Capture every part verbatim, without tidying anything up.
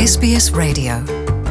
S B S Radio.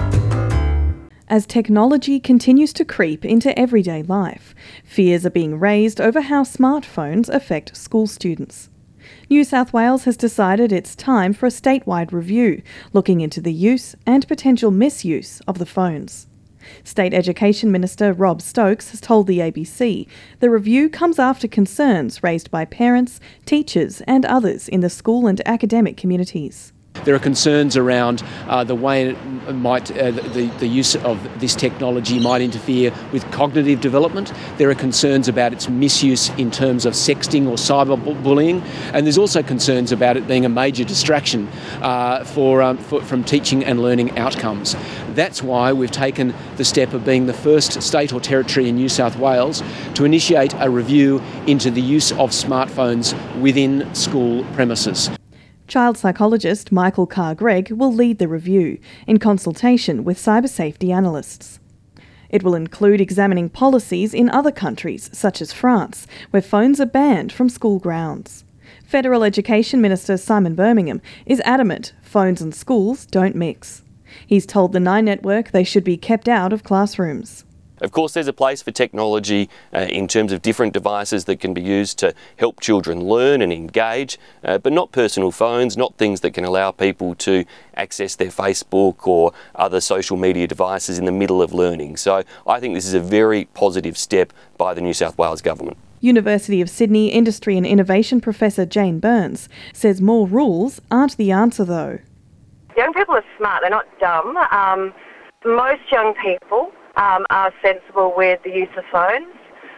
As technology continues to creep into everyday life, fears are being raised over how smartphones affect school students. New South Wales has decided it's time for a statewide review, looking into the use and potential misuse of the phones. State Education Minister Rob Stokes has told the A B C the review comes after concerns raised by parents, teachers and others in the school and academic communities. There are concerns around uh, the way it might, uh, the, the use of this technology might interfere with cognitive development. There are concerns about its misuse in terms of sexting or cyberbullying, and there's also concerns about it being a major distraction uh, for, um, for from teaching and learning outcomes. That's why we've taken the step of being the first state or territory in New South Wales to initiate a review into the use of smartphones within school premises. Child psychologist Michael Carr-Gregg will lead the review in consultation with cyber safety analysts. It will include examining policies in other countries, such as France, where phones are banned from school grounds. Federal Education Minister Simon Birmingham is adamant phones and schools don't mix. He's told the Nine Network they should be kept out of classrooms. Of course, there's a place for technology uh, in terms of different devices that can be used to help children learn and engage, uh, but not personal phones, not things that can allow people to access their Facebook or other social media devices in the middle of learning. So I think this is a very positive step by the New South Wales Government. University of Sydney Industry and Innovation Professor Jane Burns says more rules aren't the answer though. Young people are smart, they're not dumb. Um, most young people Um, are sensible with the use of phones,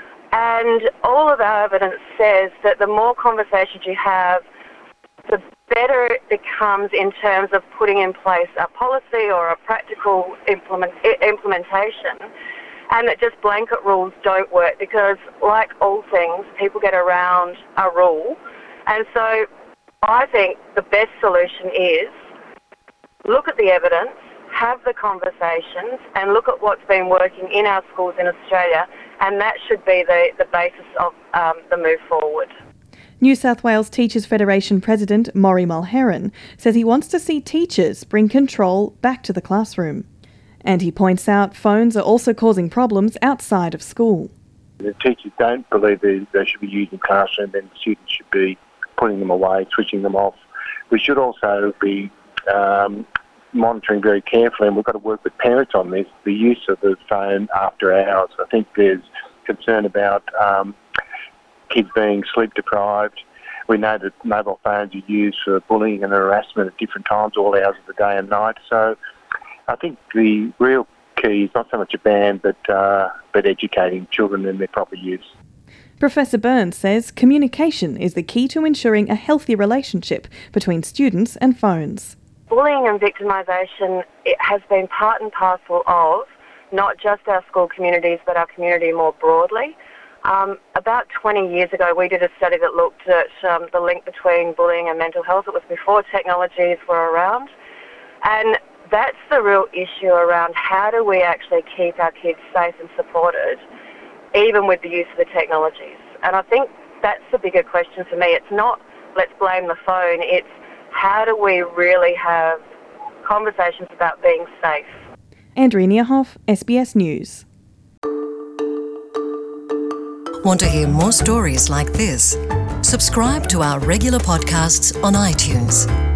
and all of our evidence says that the more conversations you have, the better it becomes in terms of putting in place a policy or a practical implement, implementation, and that just blanket rules don't work because, like all things, people get around a rule. And so I think the best solution is look at the evidence, have the conversations and look at what's been working in our schools in Australia, and that should be the, the basis of um, the move forward. New South Wales Teachers Federation President Maury Mulheron says he wants to see teachers bring control back to the classroom. And he points out phones are also causing problems outside of school. The teachers don't believe they, they should be used in classroom, then students should be putting them away, switching them off. We should also be um, monitoring very carefully, and we've got to work with parents on this, the use of the phone after hours. I think there's concern about um, kids being sleep deprived. We know that mobile phones are used for bullying and harassment at different times, all hours of the day and night. So I think the real key is not so much a ban, but, uh, but educating children in their proper use. Professor Burns says communication is the key to ensuring a healthy relationship between students and phones. Bullying and victimisation, it has been part and parcel of not just our school communities but our community more broadly. Um, about twenty years ago we did a study that looked at um, the link between bullying and mental health. It was before technologies were around, and that's the real issue around how do we actually keep our kids safe and supported even with the use of the technologies. And I think that's the bigger question for me. It's not let's blame the phone, it's how do we really have conversations about being safe? Andrea Nierhoff, S B S News. Want to hear more stories like this? Subscribe to our regular podcasts on iTunes.